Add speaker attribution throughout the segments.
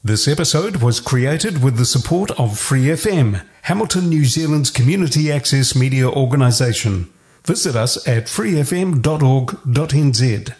Speaker 1: This episode was created with the support of Free FM, Hamilton, New Zealand's community access media organisation. Visit us at freefm.org.nz.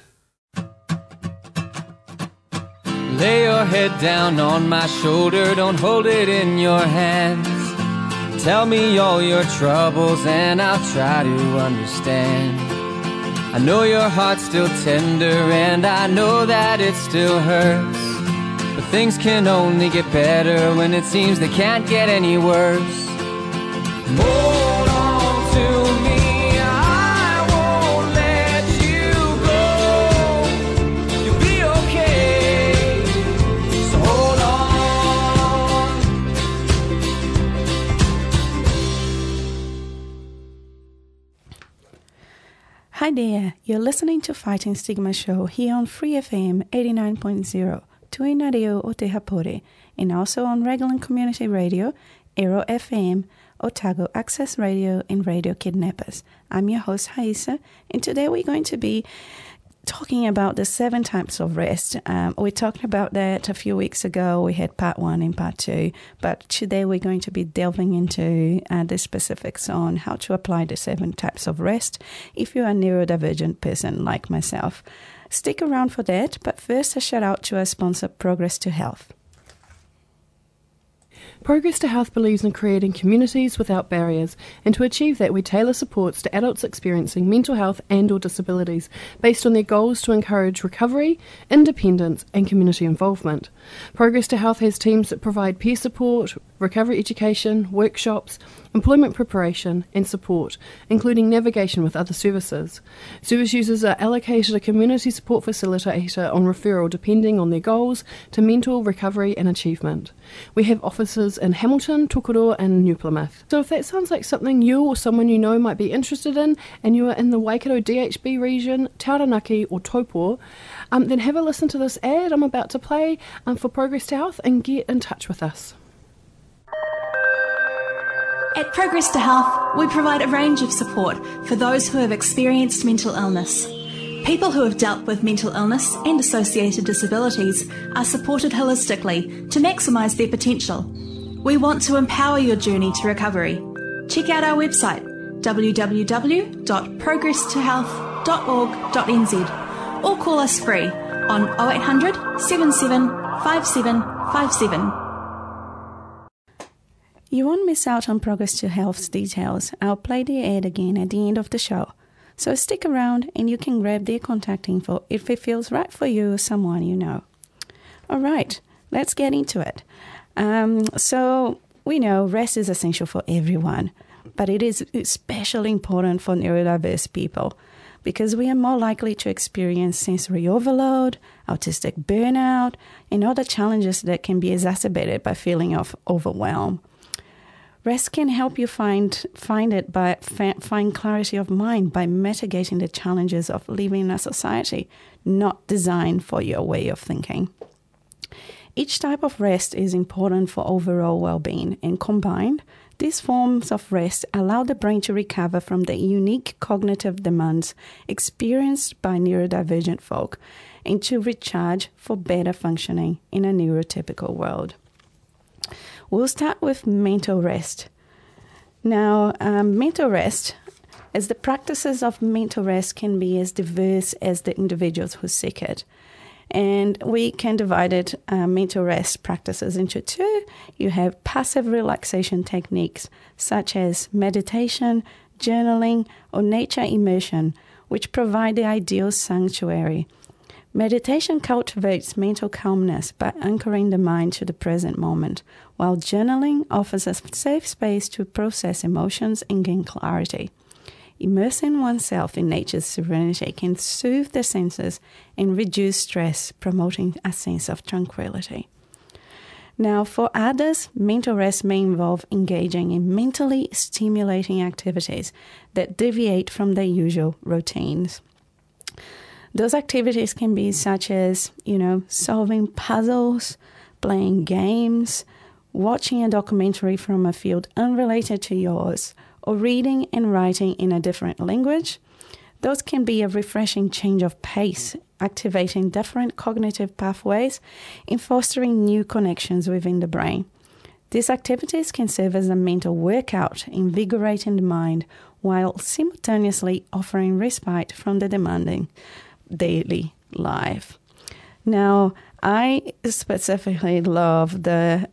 Speaker 2: Lay your head down on my shoulder, don't hold it in your hands. Tell me all your troubles and I'll try to understand. I know your heart's still tender and I know that it still hurts. But things can only get better when it seems they can't get any worse. Hold on to me, I won't let you go. You'll be okay, so hold on.
Speaker 3: Hi there, you're listening to Fighting Stigma Show here on Free FM 89.0. Tui Radio o Te Hapori, and also on Raglan Community Radio, Aero FM, Otago Access Radio, and Radio Kidnappers. I'm your host, Haisa, and today we're going to be talking about the 7 types of rest. We talked about that a few weeks ago. We had part 1 and part 2, but today we're going to be delving into the specifics on how to apply the 7 types of rest if you're a neurodivergent person like myself. Stick around for that, but first a shout out to our sponsor, Progress to Health.
Speaker 4: Progress to Health believes in creating communities without barriers, and to achieve that we tailor supports to adults experiencing mental health and or disabilities based on their goals to encourage recovery, independence and community involvement. Progress to Health has teams that provide peer support, recovery education, workshops, employment preparation and support, including navigation with other services. Service users are allocated a community support facilitator on referral depending on their goals to mental recovery and achievement. We have offices in Hamilton, Tokoroa and New Plymouth. So if that sounds like something you or someone you know might be interested in and you are in the Waikato DHB region, Taranaki or Taupo, then have a listen to this ad I'm about to play for Progress to Health and get in touch with us.
Speaker 5: At Progress to Health, we provide a range of support for those who have experienced mental illness. People who have dealt with mental illness and associated disabilities are supported holistically to maximise their potential. We want to empower your journey to recovery. Check out our website www.progresstohealth.org.nz or call us free on 0800 77 5757.
Speaker 3: You won't miss out on Progress to Health's details. I'll play the ad again at the end of the show. So stick around and you can grab their contact info if it feels right for you or someone you know. All right, let's get into it. So we know rest is essential for everyone, but it is especially important for neurodiverse people because we are more likely to experience sensory overload, autistic burnout, and other challenges that can be exacerbated by feeling of overwhelm. Rest can help you find clarity of mind by mitigating the challenges of living in a society not designed for your way of thinking. Each type of rest is important for overall well-being, and combined, these forms of rest allow the brain to recover from the unique cognitive demands experienced by neurodivergent folk and to recharge for better functioning in a neurotypical world. We'll start with mental rest. Now, mental rest, as the practices of mental rest can be as diverse as the individuals who seek it. And we can divide it, mental rest practices into 2. You have passive relaxation techniques such as meditation, journaling, or nature immersion, which provide the ideal sanctuary. Meditation cultivates mental calmness by anchoring the mind to the present moment, while journaling offers a safe space to process emotions and gain clarity. Immersing oneself in nature's serenity can soothe the senses and reduce stress, promoting a sense of tranquility. Now, for others, mental rest may involve engaging in mentally stimulating activities that deviate from their usual routines. Those activities can be such as, solving puzzles, playing games, watching a documentary from a field unrelated to yours, or reading and writing in a different language. Those can be a refreshing change of pace activating different cognitive pathways and fostering new connections within the brain. These activities can serve as a mental workout, invigorating the mind while simultaneously offering respite from the demanding daily life. Now, I specifically love the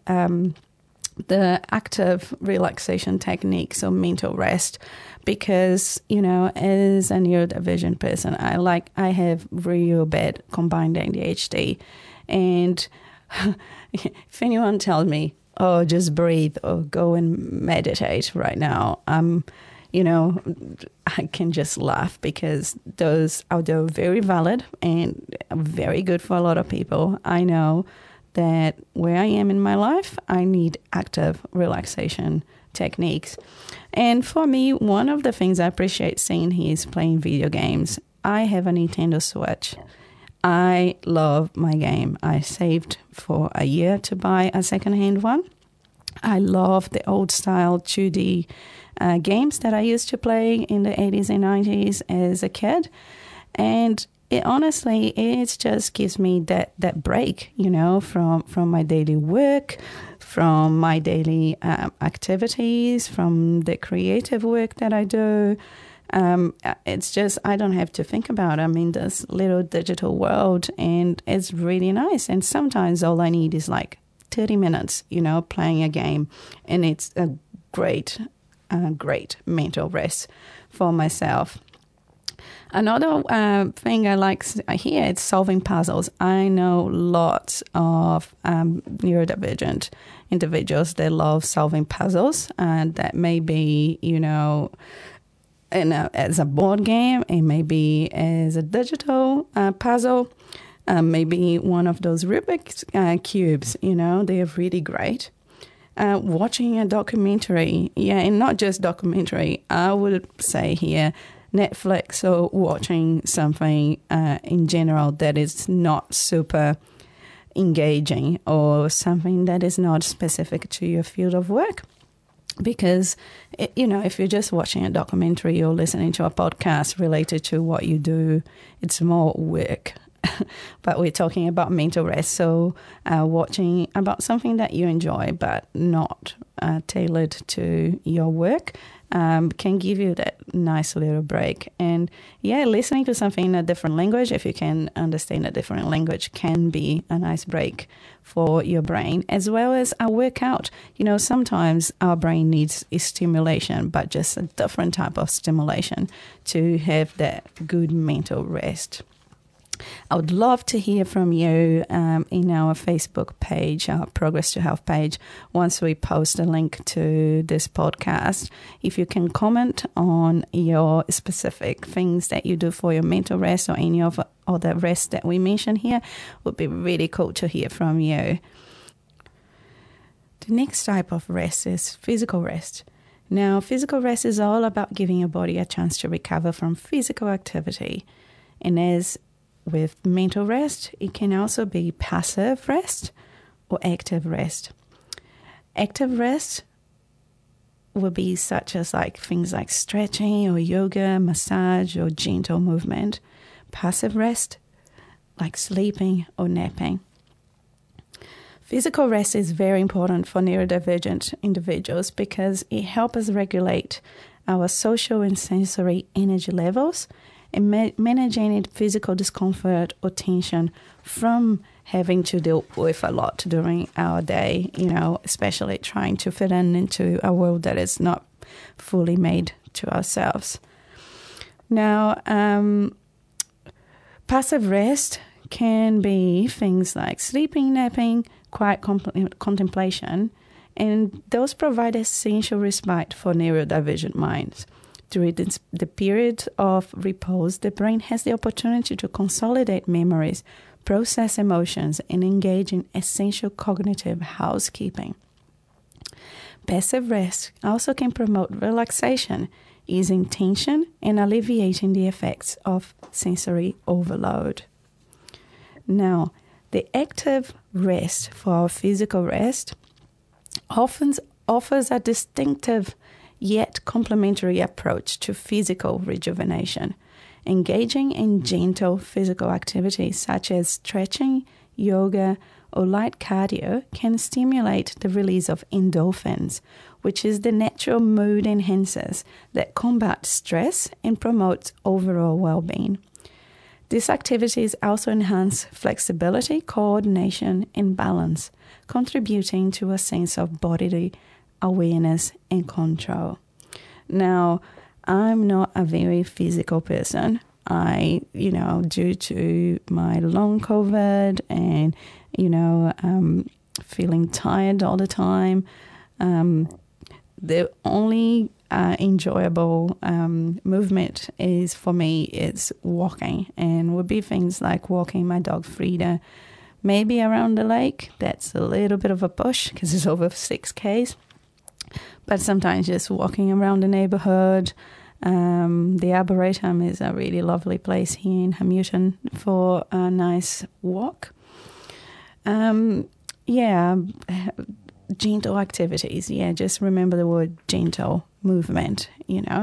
Speaker 3: active relaxation techniques of mental rest because, as a neurodivergent person, I have real bad combined ADHD. And if anyone tells me, oh, just breathe or go and meditate right now, I can just laugh because those, although very valid and very good for a lot of people, I know that where I am in my life, I need active relaxation techniques. And for me, one of the things I appreciate seeing here is playing video games. I have a Nintendo Switch. I love my game. I saved for a year to buy a secondhand one. I love the old style 2D games that I used to play in the 80s and 90s as a kid. And it just gives me that break, from my daily work, from my daily activities, from the creative work that I do. It's just, I don't have to think about it. I'm in this little digital world and it's really nice. And sometimes all I need is like 30 minutes, playing a game. And it's a great mental rest for myself. Another thing I like here is solving puzzles. I know lots of neurodivergent individuals that love solving puzzles, and that may be, as a board game, it may be as a digital puzzle, maybe one of those Rubik's cubes. They're really great. Watching a documentary, and not just documentary, I would say here, Netflix or watching something in general that is not super engaging or something that is not specific to your field of work. Because, if you're just watching a documentary or listening to a podcast related to what you do, it's more work. But we're talking about mental rest, so watching about something that you enjoy but not tailored to your work can give you that nice little break. And listening to something in a different language, if you can understand a different language, can be a nice break for your brain, as well as a workout. Sometimes our brain needs stimulation, but just a different type of stimulation to have that good mental rest. I would love to hear from you in our Facebook page, our Progress to Health page, once we post a link to this podcast. If you can comment on your specific things that you do for your mental rest or any of other rest that we mentioned here, it would be really cool to hear from you. The next type of rest is physical rest. Now, physical rest is all about giving your body a chance to recover from physical activity. And as with mental rest, it can also be passive rest or active rest. Active rest will be such as things like stretching or yoga, massage or gentle movement. Passive rest, like sleeping or napping. Physical rest is very important for neurodivergent individuals because it helps us regulate our social and sensory energy levels and managing any physical discomfort or tension from having to deal with a lot during our day, especially trying to fit into a world that is not fully made to ourselves. Now, passive rest can be things like sleeping, napping, quiet contemplation, and those provide essential respite for neurodivergent minds. During the period of repose, the brain has the opportunity to consolidate memories, process emotions, and engage in essential cognitive housekeeping. Passive rest also can promote relaxation, easing tension and alleviating the effects of sensory overload. Now, the active rest for our physical rest often offers a distinctive yet complementary approach to physical rejuvenation. Engaging in gentle physical activities such as stretching, yoga, or light cardio can stimulate the release of endorphins, which is the natural mood enhancers that combat stress and promote overall well-being. These activities also enhance flexibility, coordination, and balance, contributing to a sense of bodily awareness and control. Now, I'm not a very physical person. Due to my long COVID and, feeling tired all the time, the only enjoyable movement is for me is walking, and would be things like walking my dog Frida, maybe around the lake. That's a little bit of a push because it's over 6 Ks, but sometimes just walking around the neighborhood. The Arboretum is a really lovely place here in Hamilton for a nice walk. Gentle activities. Just remember the word gentle movement,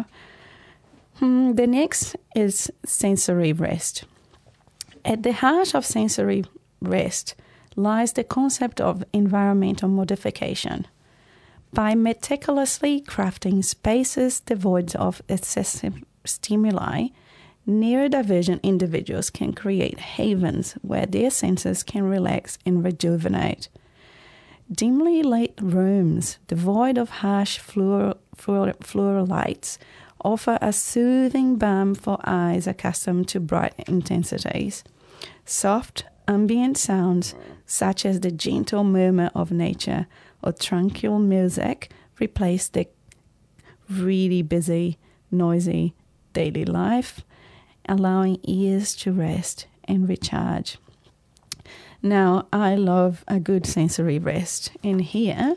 Speaker 3: The next is sensory rest. At the heart of sensory rest lies the concept of environmental modification. By meticulously crafting spaces devoid of excessive stimuli, neurodivergent individuals can create havens where their senses can relax and rejuvenate. Dimly lit rooms, devoid of harsh fluorescent lights, offer a soothing balm for eyes accustomed to bright intensities. Soft, ambient sounds, such as the gentle murmur of nature or tranquil music, replace the really busy, noisy daily life, allowing ears to rest and recharge. Now, I love a good sensory rest. In here,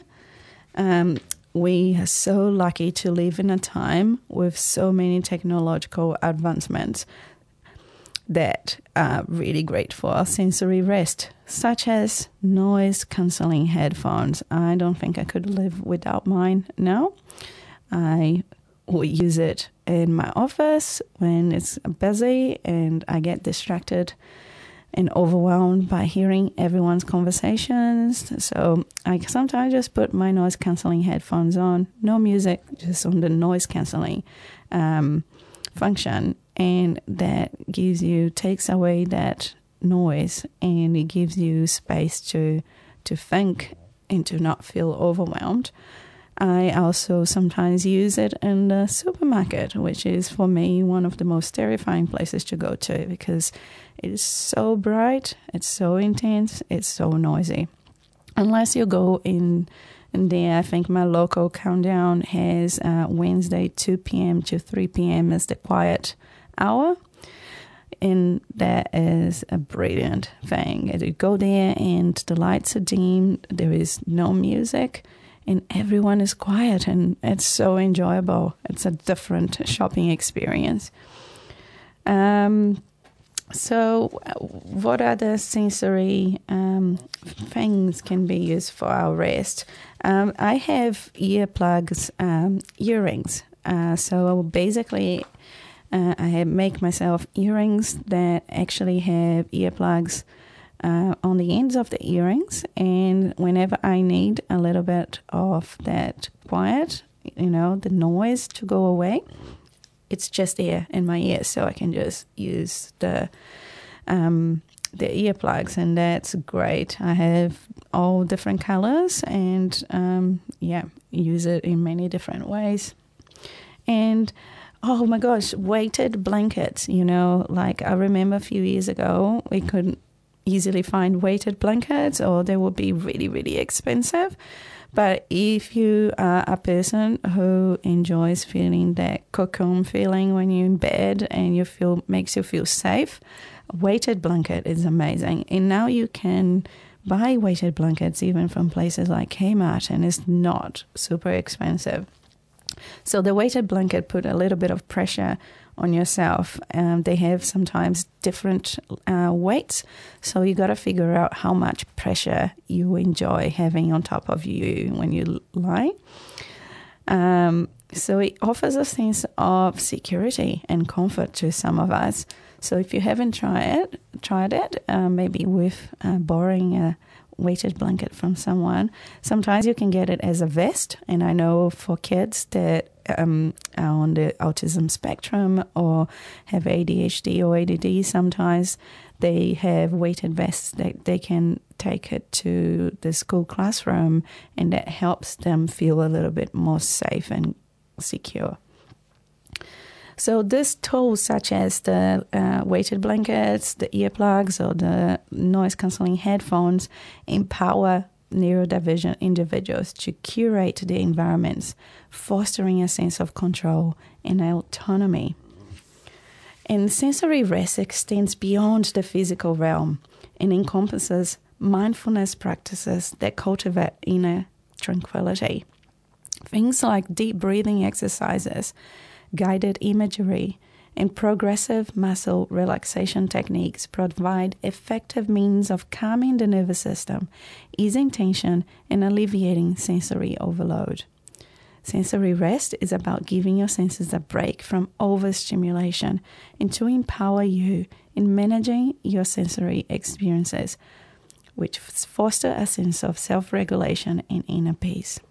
Speaker 3: we are so lucky to live in a time with so many technological advancements that are really great for our sensory rest, such as noise-cancelling headphones. I don't think I could live without mine now. I will use it in my office when it's busy and I get distracted and overwhelmed by hearing everyone's conversations. So I sometimes just put my noise-cancelling headphones on, no music, just on the noise-cancelling function. And that takes away that noise, and it gives you space to think and to not feel overwhelmed. I also sometimes use it in the supermarket, which is for me one of the most terrifying places to go to because it is so bright, it's so intense, it's so noisy. Unless you go in there, I think my local countdown has Wednesday 2 p.m. to 3 p.m. as the quiet hour. And that is a brilliant thing. You go there and the lights are dimmed, there is no music, and everyone is quiet, and it's so enjoyable. It's a different shopping experience. So what other sensory things can be used for our rest? I have earplugs, earrings. So basically, I make myself earrings that actually have earplugs on the ends of the earrings, and whenever I need a little bit of that quiet, the noise to go away, it's just there in my ears, so I can just use the earplugs, and that's great. I have all different colors, and use it in many different ways. And oh my gosh, weighted blankets, like I remember a few years ago, we couldn't easily find weighted blankets, or they would be really, really expensive. But if you are a person who enjoys feeling that cocoon feeling when you're in bed and makes you feel safe, a weighted blanket is amazing. And now you can buy weighted blankets even from places like Kmart, and it's not super expensive. So the weighted blanket put a little bit of pressure on yourself. They have sometimes different weights, so you got to figure out how much pressure you enjoy having on top of you when you lie. So it offers a sense of security and comfort to some of us. So if you haven't tried it, maybe with borrowing a weighted blanket from someone, sometimes you can get it as a vest. And I know for kids that are on the autism spectrum or have ADHD or ADD, sometimes they have weighted vests that they can take it to the school classroom, and that helps them feel a little bit more safe and secure. So these tools, such as the weighted blankets, the earplugs, or the noise-cancelling headphones, empower neurodivergent individuals to curate their environments, fostering a sense of control and autonomy. And sensory rest extends beyond the physical realm and encompasses mindfulness practices that cultivate inner tranquility. Things like deep breathing exercises, guided imagery, and progressive muscle relaxation techniques provide effective means of calming the nervous system, easing tension, and alleviating sensory overload. Sensory rest is about giving your senses a break from overstimulation and to empower you in managing your sensory experiences, which foster a sense of self-regulation and inner peace.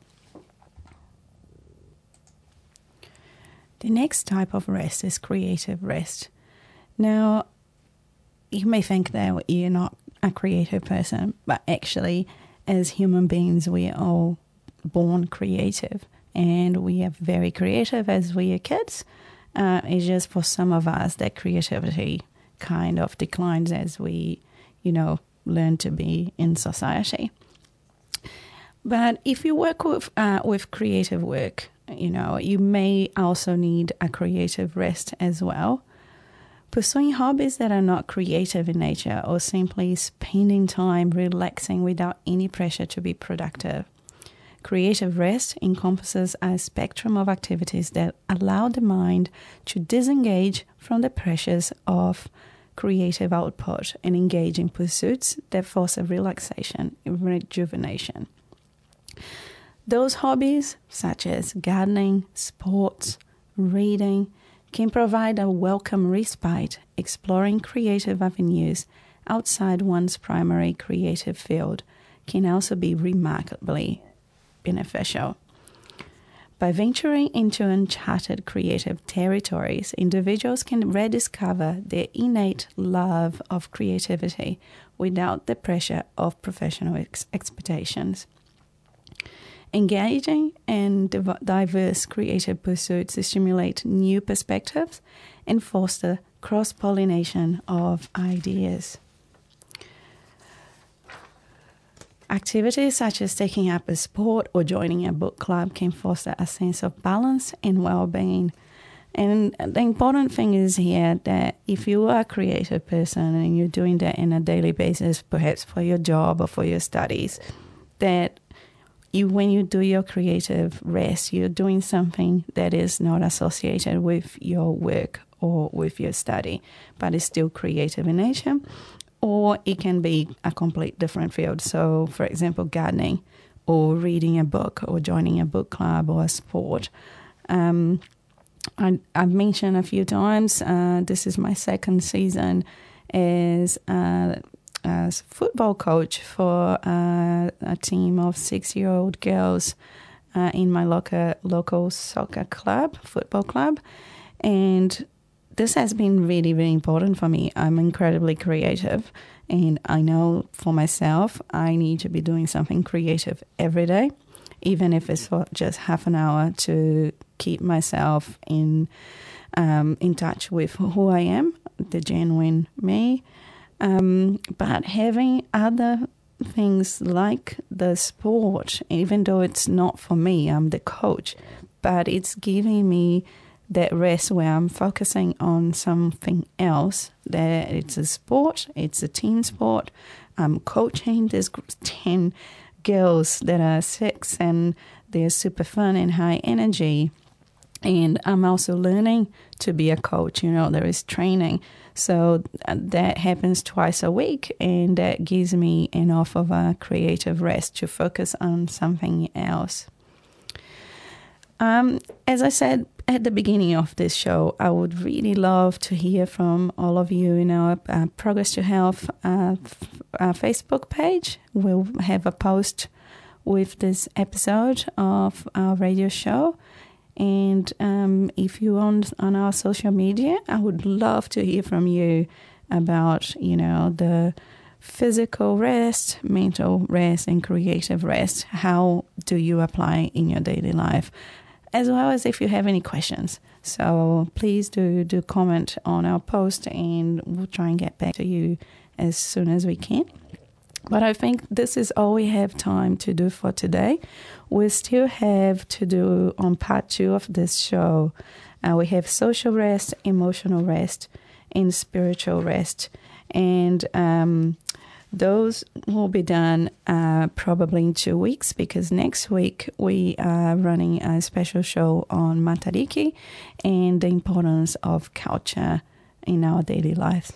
Speaker 3: The next type of rest is creative rest. Now, you may think that you're not a creative person, but actually, as human beings, we are all born creative, and we are very creative as we are kids. It's just for some of us that creativity kind of declines as we, learn to be in society. But if you work with creative work, you may also need a creative rest as well. Pursuing hobbies that are not creative in nature, or simply spending time relaxing without any pressure to be productive. Creative rest encompasses a spectrum of activities that allow the mind to disengage from the pressures of creative output and engage in pursuits that foster relaxation and rejuvenation. Those hobbies, such as gardening, sports, reading, can provide a welcome respite, exploring creative avenues outside one's primary creative field can also be remarkably beneficial. By venturing into uncharted creative territories, individuals can rediscover their innate love of creativity without the pressure of professional expectations. Engaging in diverse creative pursuits stimulate new perspectives and foster cross-pollination of ideas. Activities such as taking up a sport or joining a book club can foster a sense of balance and well-being. And the important thing is here that if you are a creative person and you're doing that on a daily basis, perhaps for your job or for your studies, that when you do your creative rest, you're doing something that is not associated with your work or with your study, but is still creative in nature, or it can be a complete different field. So, for example, gardening or reading a book or joining a book club or a sport. I've mentioned a few times, this is my second season as football coach for a team of 6-year-old girls in my local soccer club, football club. And this has been really, really important for me. I'm incredibly creative, and I know for myself I need to be doing something creative every day, even if it's for just half an hour, to keep myself in touch with who I am, the genuine me. But having other things like the sport, even though it's not for me, I'm the coach, but it's giving me that rest where I'm focusing on something else, that it's a sport, it's a team sport. I'm coaching this 10 girls that are 6 and they're super fun and high energy. And I'm also learning to be a coach. There is training. So that happens twice a week, and that gives me enough of a creative rest to focus on something else. As I said at the beginning of this show, I would really love to hear from all of you in our Progress to Health Facebook page. We'll have a post with this episode of our radio show. And if you're on our social media, I would love to hear from you about, the physical rest, mental rest, and creative rest. How do you apply in your daily life? As well as if you have any questions. So please do comment on our post, and we'll try and get back to you as soon as we can. But I think this is all we have time to do for today. We still have to do on part 2 of this show. We have social rest, emotional rest, and spiritual rest. And those will be done probably in 2 weeks, because next week we are running a special show on Matariki and the importance of culture in our daily lives.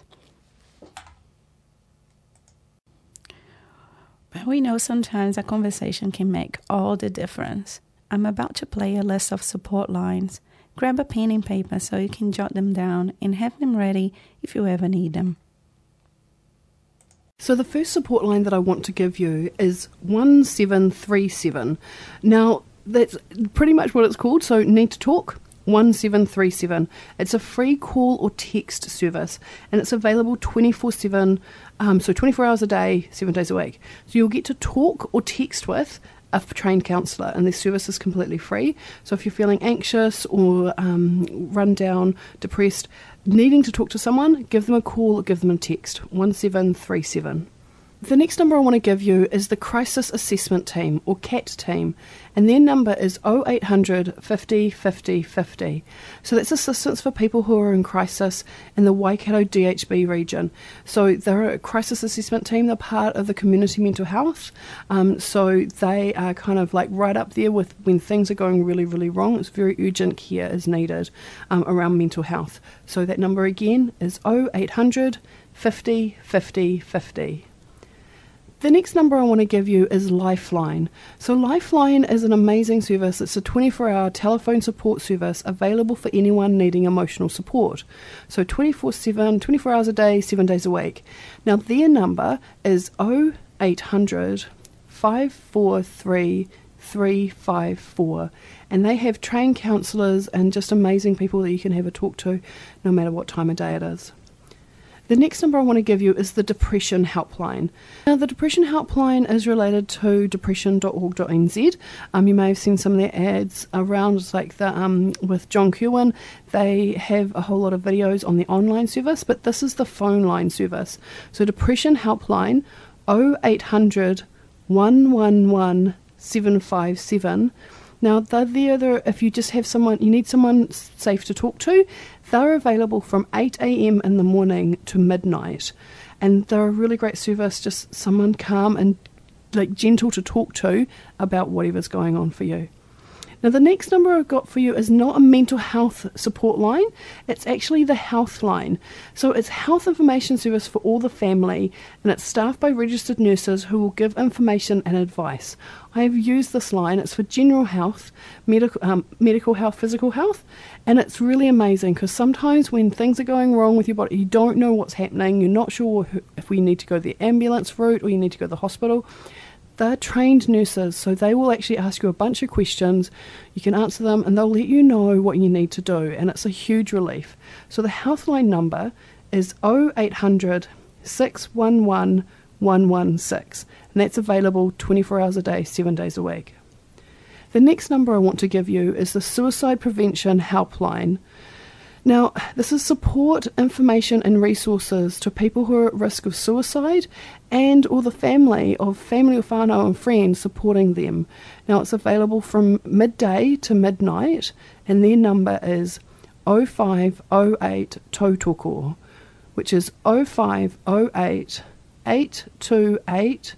Speaker 3: But we know sometimes a conversation can make all the difference. I'm about to play a list of support lines. Grab a pen and paper so you can jot them down and have them ready if you ever need them.
Speaker 4: So the first support line that I want to give you is 1737. Now, that's pretty much what it's called, so Need to Talk, 1737. It's a free call or text service, and it's available 24/7, so 24 hours a day, 7 days a week. So you'll get to talk or text with a trained counsellor, and this service is completely free. So if you're feeling anxious or run down, depressed, needing to talk to someone, give them a call or give them a text, 1737. The next number I want to give you is the Crisis Assessment Team, or CAT team, and their number is 0800 50 50 50. So that's assistance for people who are in crisis in the Waikato DHB region. So they're a crisis assessment team, they're part of the community mental health, so they are kind of like right up there with when things are going really, really wrong. It's very urgent care is needed around mental health. So that number again is 0800 50 50 50. The next number I want to give you is Lifeline. So Lifeline is an amazing service. It's a 24-hour telephone support service available for anyone needing emotional support. So 24/7, 24 hours a day, 7 days a week. Now their number is 0800 543 354, and they have trained counsellors and just amazing people that you can have a talk to no matter what time of day it is. The next number I want to give you is the Depression Helpline. Now, the Depression Helpline is related to depression.org.nz. You may have seen some of their ads around, like the with John Kirwan. They have a whole lot of videos on the online service, but this is the phone line service. So Depression Helpline, 0800 111 757. Now, they're there if you just have someone, you need someone safe to talk to. They're available from 8 a.m. in the morning to midnight. And they're a really great service, just someone calm and like gentle to talk to about whatever's going on for you. Now, the next number I've got for you is not a mental health support line. It's actually the health line. So it's health information service for all the family, and it's staffed by registered nurses who will give information and advice. I have used this line. It's for general health, medical health, physical health, and it's really amazing because sometimes when things are going wrong with your body, you don't know what's happening, you're not sure if we need to go the ambulance route or you need to go to the hospital. They're trained nurses, so they will actually ask you a bunch of questions. You can answer them and they'll let you know what you need to do, and it's a huge relief. So the Healthline number is 0800 611 116, and that's available 24 hours a day, 7 days a week. The next number I want to give you is the Suicide Prevention Helpline. Now, this is support, information and resources to people who are at risk of suicide and or the family or whānau and friends supporting them. Now, it's available from midday to midnight, and their number is 0508 Tautoko, which is 0508 828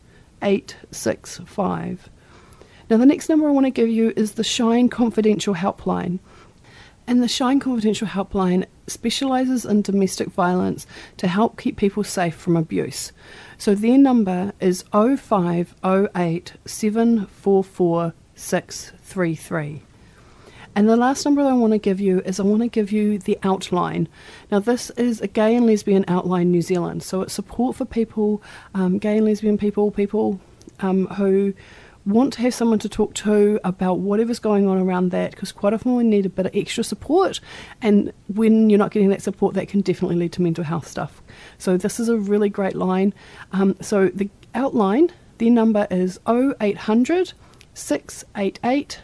Speaker 4: 865. Now, the next number I want to give you is the Shine Confidential Helpline. And the Shine Confidential Helpline specialises in domestic violence to help keep people safe from abuse. So their number is 0508 744 633. And the last number I want to give you is I want to give you the outline. Now, this is a Gay and Lesbian Outline New Zealand. So it's support for people, gay and lesbian people who want to have someone to talk to about whatever's going on around that, because quite often we need a bit of extra support, and when you're not getting that support, that can definitely lead to mental health stuff. So this is a really great line. So the outline, the number is 0800 688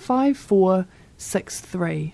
Speaker 4: 5463.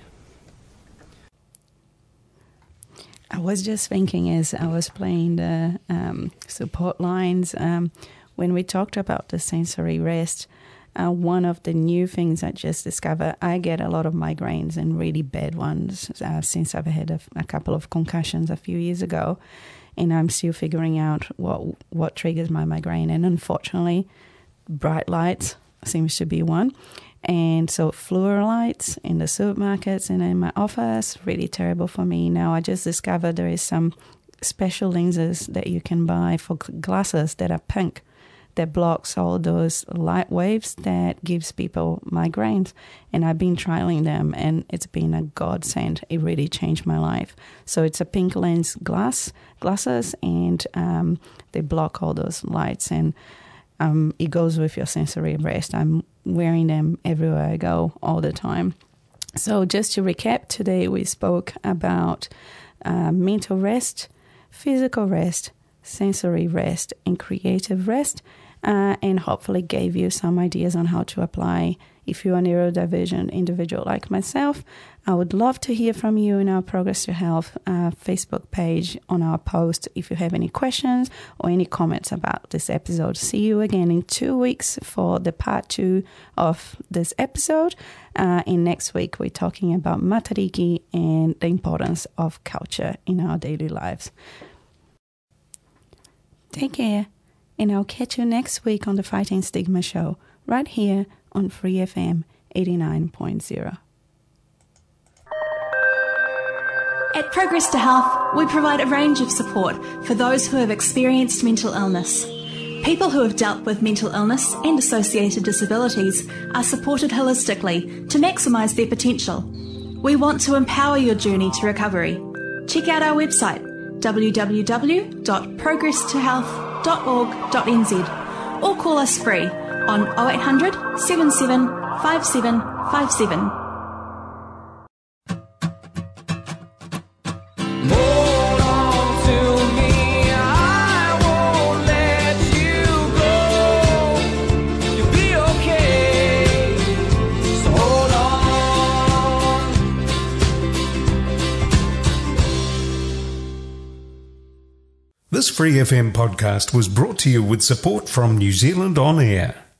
Speaker 3: I was just thinking as I was playing the support lines, when we talked about the sensory rest, one of the new things I just discovered, I get a lot of migraines and really bad ones since I've had a couple of concussions a few years ago, and I'm still figuring out what triggers my migraine. And unfortunately, bright lights seems to be one. And so fluorescent lights in the supermarkets and in my office, really terrible for me. Now I just discovered there is some special lenses that you can buy for glasses that are pink, that blocks all those light waves that gives people migraines. And I've been trialing them, and it's been a godsend. It really changed my life. So it's a pink lens glasses, and they block all those lights, and it goes with your sensory rest. I'm wearing them everywhere I go all the time. So just to recap, today we spoke about mental rest, physical rest, sensory rest, and creative rest, and hopefully gave you some ideas on how to apply if you're a neurodivergent individual like myself. I would love to hear from you in our Progress to Health Facebook page on our post if you have any questions or any comments about this episode. See you again in 2 weeks for the part 2 of this episode. And next week we're talking about Matariki and the importance of culture in our daily lives. Take care, and I'll catch you next week on the Fighting Stigma Show, right here on Free FM 89.0.
Speaker 5: At Progress to Health, we provide a range of support for those who have experienced mental illness. People who have dealt with mental illness and associated disabilities are supported holistically to maximise their potential. We want to empower your journey to recovery. Check out our website, www.progresstohealth.org.nz, or call us free on 0800 77 5757.
Speaker 1: This Free FM podcast was brought to you with support from New Zealand On Air.